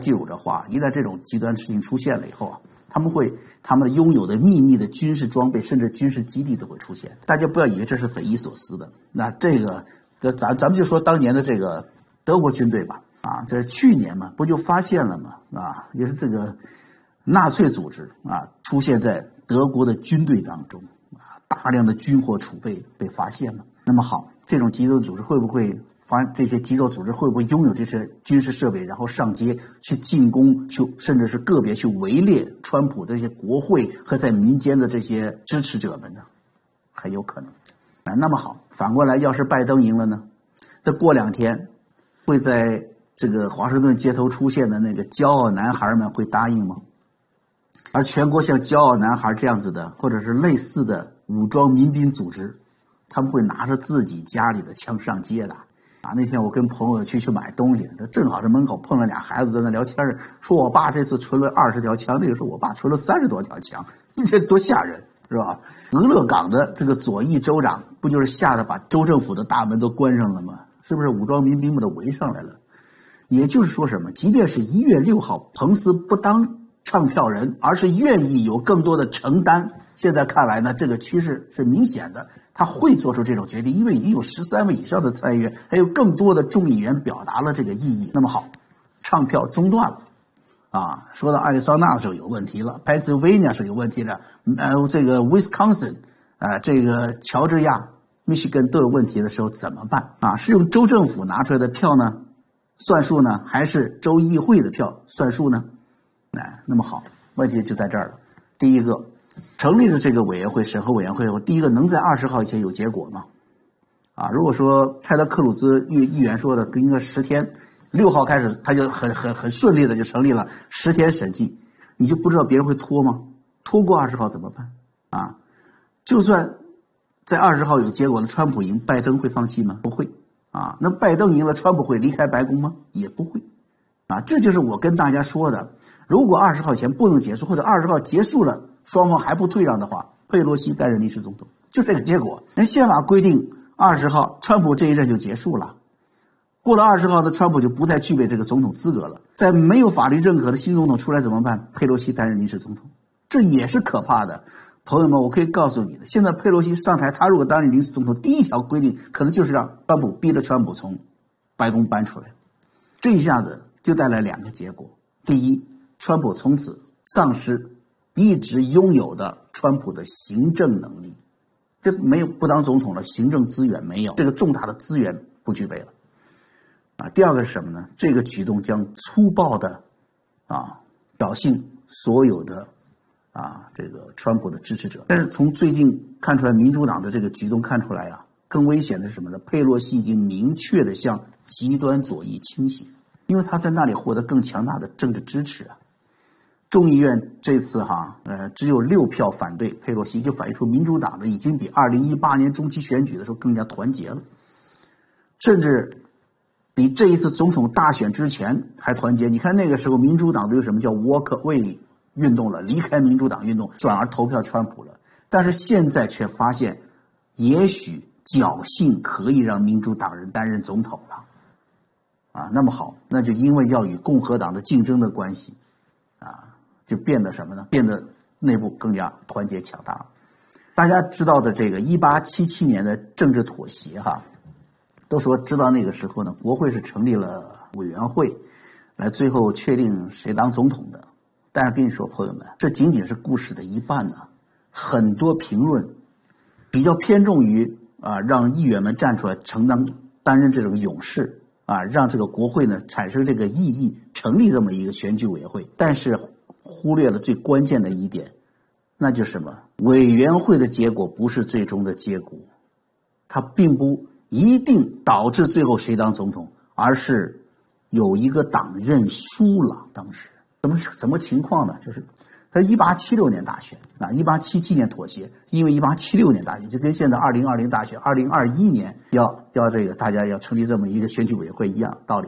记住这话，一旦这种极端事情出现了以后啊，他们拥有的秘密的军事装备甚至军事基地都会出现。大家不要以为这是匪夷所思的。那咱们就说当年的这个德国军队吧，啊，这是去年嘛，不就发现了嘛，啊，也是这个纳粹组织啊出现在德国的军队当中啊，大量的军火储备被发现了。那么好，这种极端组织会不会这些极端组织会不会拥有这些军事设备，然后上街去进攻，甚至是个别去围猎川普的这些国会和在民间的这些支持者们呢？很有可能。那么好，反过来，要是拜登赢了呢？再过2天，会在这个华盛顿街头出现的那个骄傲男孩们会答应吗？而全国像骄傲男孩这样子的，或者是类似的武装民兵组织，他们会拿着自己家里的枪上街的。啊，那天我跟朋友去买东西，这正好是门口碰了俩孩子在那聊天，说我爸这次存了20条枪，那个时候我爸存了30多条枪，这多吓人，是吧？俄勒冈的这个左翼州长不就是吓得把州政府的大门都关上了吗？是不是武装民兵们都围上来了？也就是说什么？即便是1月6号，彭斯不当唱票人，而是愿意有更多的承担。现在看来呢，这个趋势是明显的。他会做出这种决定，因为已经有13位以上的参议员，还有更多的众议员表达了这个异议。那么好，唱票中断了，啊，说到亚利桑那的时候有问题了 ，Pennsylvania 是有问题的，这个 Wisconsin， 这个乔治亚、Michigan 都有问题的时候怎么办？啊，是用州政府拿出来的票呢算数呢，还是州议会的票算数呢？那么好，问题就在这儿了。第一个。成立了这个委员会审核委员会后，第一个能在20号以前有结果吗？啊，如果说泰德克鲁兹议员说的应该10天，6号开始他就很顺利的就成立了10天审计，你就不知道别人会拖吗？拖过20号怎么办？啊，就算在20号有结果了，川普赢，拜登会放弃吗？不会。啊，那拜登赢了，川普会离开白宫吗？也不会。啊，这就是我跟大家说的，如果20号前不能结束，或者20号结束了，双方还不退让的话，佩洛西担任临时总统，就这个结果。人宪法规定20号川普这一任就结束了，过了20号的川普就不再具备这个总统资格了。在没有法律认可的新总统出来怎么办？佩洛西担任临时总统，这也是可怕的。朋友们，我可以告诉你的，现在佩洛西上台，他如果担任临时总统，第一条规定可能就是让川普逼着川普从白宫搬出来。这一下子就带来2个结果：第一，川普从此丧失一直拥有的川普的行政能力，这没有不当总统了，行政资源没有，这个重大的资源不具备了。啊，第二个是什么呢？这个举动将粗暴的挑衅所有的这个川普的支持者。但是从最近看出来，民主党的这个举动看出来更危险的是什么呢？佩洛西已经明确的向极端左翼倾斜，因为他在那里获得更强大的政治支持啊。众议院这次只有6票反对佩洛西，就反映出民主党的已经比2018年中期选举的时候更加团结了，甚至比这一次总统大选之前还团结。你看那个时候民主党都有什么叫 walk away 运动了，离开民主党运动，转而投票川普了。但是现在却发现，也许侥幸可以让民主党人担任总统了。那么好，那就因为要与共和党的竞争的关系就变得什么呢？变得内部更加团结强大了。大家知道的这个1877年的政治妥协都说知道那个时候呢，国会是成立了委员会，来最后确定谁当总统的。但是跟你说，朋友们，这仅仅是故事的一半呢。很多评论比较偏重于让议员们站出来担任这种勇士让这个国会呢产生这个意义，成立这么一个选举委员会。但是忽略了最关键的一点，那就是什么？委员会的结果不是最终的结果，它并不一定导致最后谁当总统，而是有一个党认输了。当时什么情况呢？就是它是1876年大选，1877年妥协，因为1876年大选就跟现在2020大选2021年要这个大家要成立这么一个选举委员会一样道理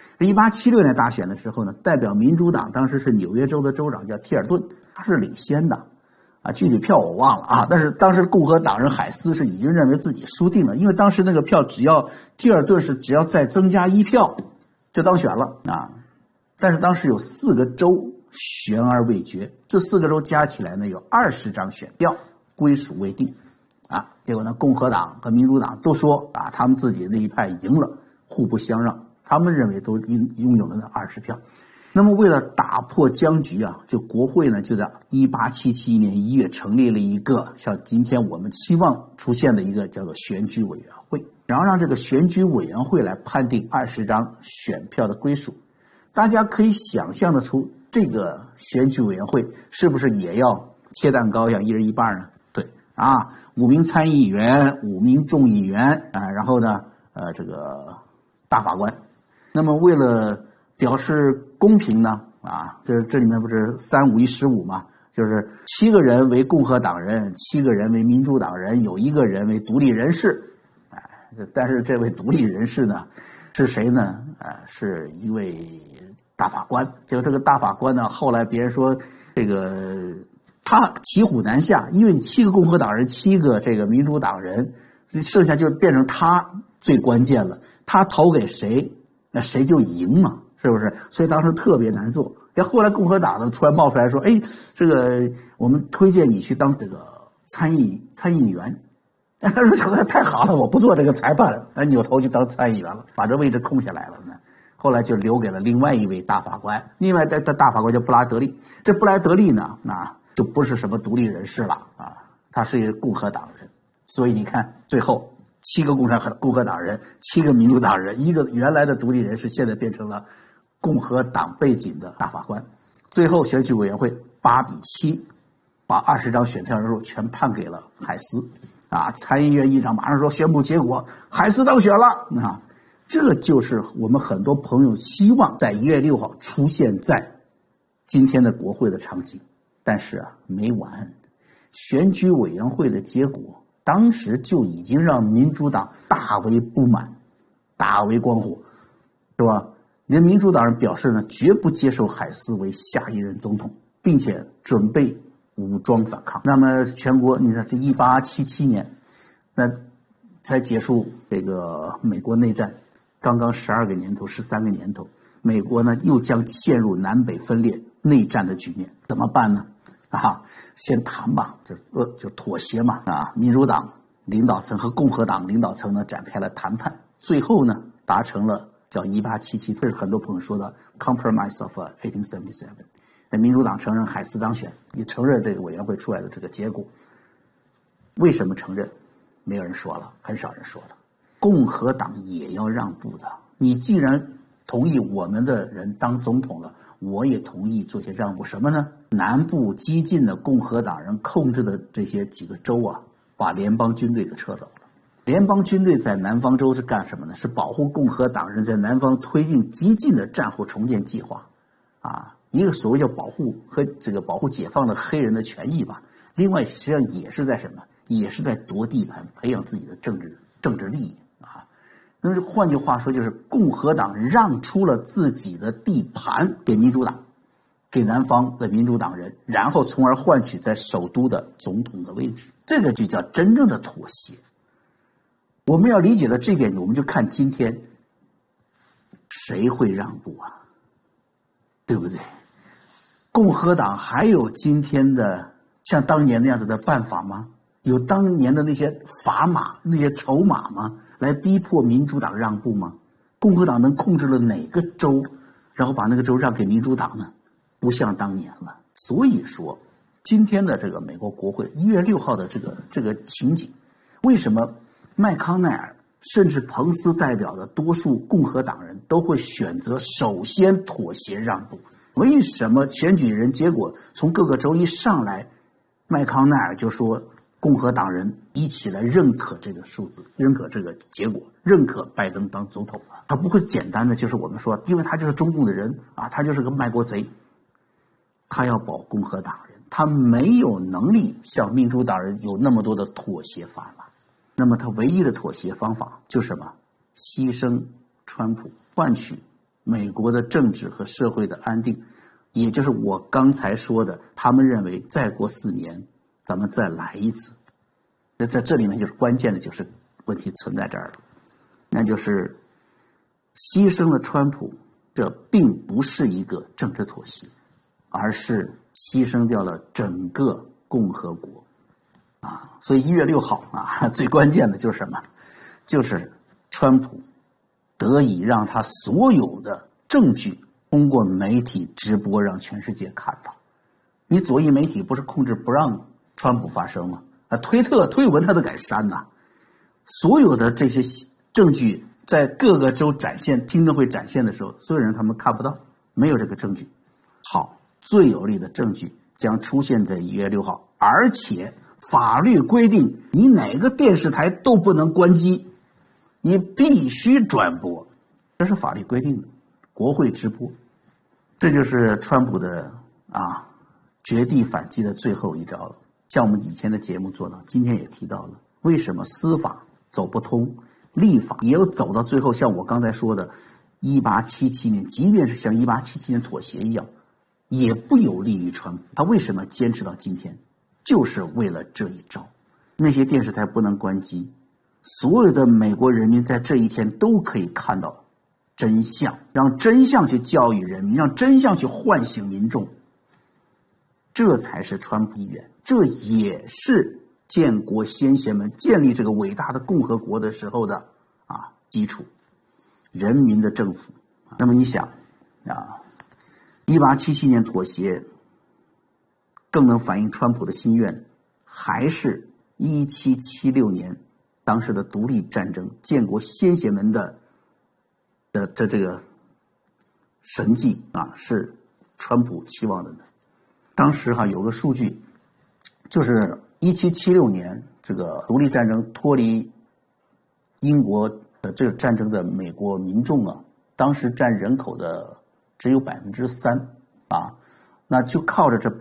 1876年大选的时候呢，代表民主党当时是纽约州的州长叫提尔顿，他是领先的具体票我忘了但是当时共和党人海斯是已经认为自己输定了，因为当时那个票只要提尔顿只要再增加1票就当选了但是当时有4个州悬而未决，这4个州加起来呢有20张选票，归属未定。结果呢，共和党和民主党都说他们自己那一派赢了，互不相让，他们认为都拥有了那20票。那么为了打破僵局就国会呢就在1877年1月成立了一个像今天我们期望出现的一个叫做选举委员会，然后让这个选举委员会来判定20张选票的归属。大家可以想象得出，这个选举委员会是不是也要切蛋糕，要一人一半呢？对5名参议员，5名众议员然后呢这个大法官。那么为了表示公平呢这里面不是3、5、1、15吗？就是7个人为共和党人，7个人为民主党人，有1个人为独立人士。但是这位独立人士呢是谁呢？是一位大法官。结果这个大法官呢，后来别人说这个他骑虎难下，因为7个共和党人，7个这个民主党人，剩下就变成他最关键了。他投给谁，那谁就赢嘛，是不是？所以当时特别难做。后来共和党呢突然冒出来说，这个我们推荐你去当这个参议员。他说太好了，我不做这个裁判了，扭头就当参议员了，把这位置空下来了呢。后来就留给了另外一位大法官，另外的大法官叫布拉德利。这布拉德利呢，就不是什么独立人士了他是一个共和党人。所以你看，最后7个共和党人，7个民主党人，1个原来的独立人士，现在变成了共和党背景的大法官。最后选举委员会8比7，把20张选票人数全判给了海斯参议院议长马上说宣布结果，海斯当选了这就是我们很多朋友希望在1月6号出现在今天的国会的场景。但是没完，选举委员会的结果当时就已经让民主党大为不满，大为光火，是吧？连民主党人表示呢，绝不接受海斯为下一任总统，并且准备武装反抗。那么全国你看，这1877年那才结束这个美国内战，刚刚12个年头13个年头，美国呢又将陷入南北分裂内战的局面。怎么办呢？先谈吧，就妥协嘛民主党领导层和共和党领导层呢展开了谈判，最后呢达成了叫1877，这是很多朋友说的 Compromise of 1877。民主党承认海斯当选，也承认这个委员会出来的这个结果。为什么承认？没有人说了，很少人说了。共和党也要让步的，你既然同意我们的人当总统了，我也同意做些让步。什么呢？南部激进的共和党人控制的这些几个州把联邦军队给撤走了。联邦军队在南方州是干什么呢？是保护共和党人在南方推进激进的战后重建计划一个所谓叫保护解放的黑人的权益吧。另外实际上也是在什么？也是在夺地盘，培养自己的政治利益那么换句话说，就是共和党让出了自己的地盘给民主党，给南方的民主党人，然后从而换取在首都的总统的位置。这个就叫真正的妥协。我们要理解了这点，我们就看今天谁会让步对不对？共和党还有今天的像当年那样子的办法吗？有当年的那些砝码、那些筹码吗？来逼迫民主党让步吗？共和党能控制了哪个州，然后把那个州让给民主党呢？不像当年了。所以说，今天的这个美国国会1月6号的这个情景，为什么麦康奈尔甚至彭斯代表的多数共和党人都会选择首先妥协让步？为什么选举人结果从各个州一上来，麦康奈尔就说共和党人一起来认可这个数字，认可这个结果，认可拜登当总统他不会简单的就是我们说，因为他就是中共的人他就是个卖国贼，他要保共和党人，他没有能力像民主党人有那么多的妥协法了。那么他唯一的妥协方法就是什么？牺牲川普，换取美国的政治和社会的安定，也就是我刚才说的，他们认为再过4年咱们再来一次。那在这里面就是关键的就是问题存在这儿了，那就是牺牲了川普， 这并不是一个政治妥协，而是牺牲掉了整个共和国所以1月6号最关键的就是什么？就是川普得以让他所有的证据通过媒体直播让全世界看到。你左翼媒体不是控制不让川普发声吗？推特推文他都敢删呐。所有的这些证据在各个州展现，听证会展现的时候，所有人他们看不到，没有这个证据。好，最有力的证据将出现在1月6号，而且法律规定你哪个电视台都不能关机，你必须转播，这是法律规定的，国会直播。这就是川普的绝地反击的最后一招了。像我们以前的节目做到，今天也提到了，为什么司法走不通，立法也有走到最后，像我刚才说的1877年，即便是像1877年妥协一样，也不有利于川普。他为什么坚持到今天？就是为了这一招。那些电视台不能关机，所有的美国人民在这一天都可以看到真相，让真相去教育人民，让真相去唤醒民众。这才是川普意愿，这也是建国先贤们建立这个伟大的共和国的时候的基础，人民的政府。那么你想1877年妥协更能反映川普的心愿，还是1776年当时的独立战争建国先贤们的这个神迹是川普期望的呢？当时有个数据，就是1776年这个独立战争脱离英国的这个战争的美国民众当时占人口的只有3%那就靠着这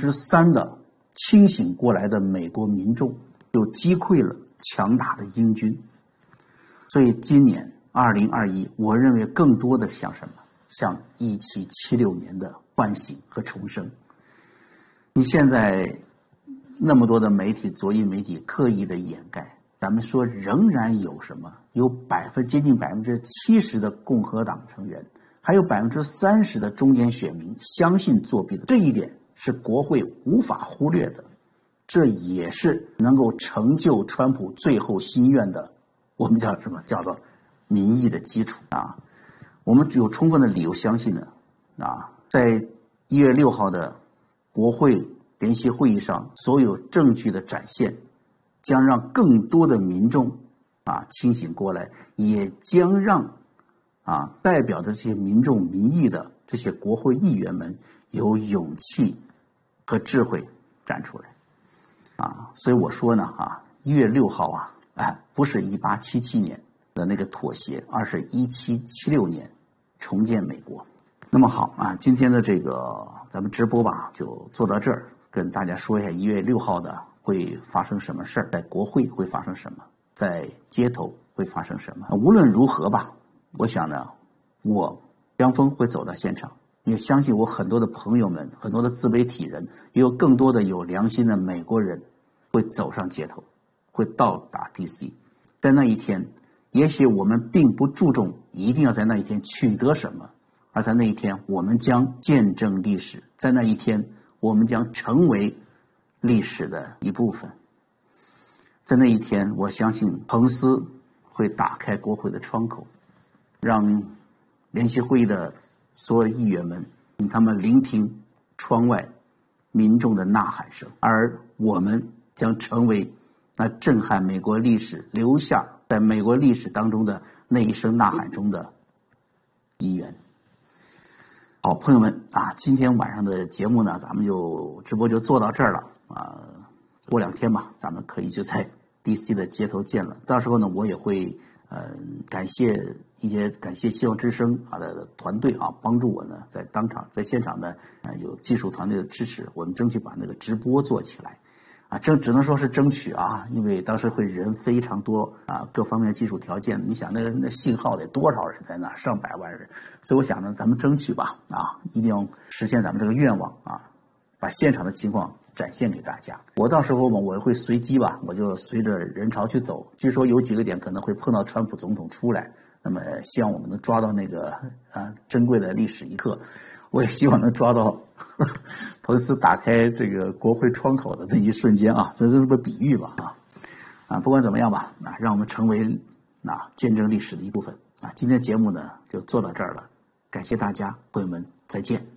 3%的清醒过来的美国民众，就击溃了强大的英军。所以今年2021，我认为更多的像什么？像1776年的唤醒和重生。你现在那么多的媒体，左翼媒体刻意的掩盖，咱们说仍然有什么？有接近70%的共和党成员，还有30%的中间选民相信作弊的，这一点是国会无法忽略的，这也是能够成就川普最后心愿的，我们叫什么？叫做民意的基础我们有充分的理由相信呢在1月6号的国会联席会议上，所有证据的展现将让更多的民众清醒过来，也将让代表着这些民众民意的这些国会议员们有勇气和智慧站出来所以我说呢1月6号不是1877年的那个妥协，而是1776年重建美国。那么好今天的这个咱们直播就做到这儿，跟大家说一下1月6号的会发生什么事儿，在国会会发生什么，在街头会发生什么。无论如何我想呢，我梁峰会走到现场，也相信我很多的朋友们，很多的自媒体人，也有更多的有良心的美国人会走上街头，会到达 DC。 在那一天，也许我们并不注重一定要在那一天取得什么，而在那一天我们将见证历史，在那一天我们将成为历史的一部分。在那一天，我相信彭斯会打开国会的窗口，让联席会议的所有议员们请他们聆听窗外民众的呐喊声，而我们将成为那震撼美国历史，留下在美国历史当中的那一声呐喊中的一员。好，朋友们今天晚上的节目呢，咱们就直播就做到这儿了过2天咱们可以就在 DC 的街头见了。到时候呢，我也会感谢希望之声的团队帮助我呢，在现场呢有技术团队的支持，我们争取把那个直播做起来只能说是争取因为当时会人非常多各方面的技术条件，你想那信号得多少人在那，上百万人，所以我想呢，咱们争取一定要实现咱们这个愿望把现场的情况展现给大家。我到时候我会随机我就随着人潮去走，据说有几个点可能会碰到川普总统出来那么希望我们能抓到那个珍贵的历史一刻，我也希望能抓到彭斯打开这个国会窗口的那一瞬间啊，这是个比喻吧不管怎么样吧让我们成为见证历史的一部分今天节目呢就做到这儿了，感谢大家，朋友们再见。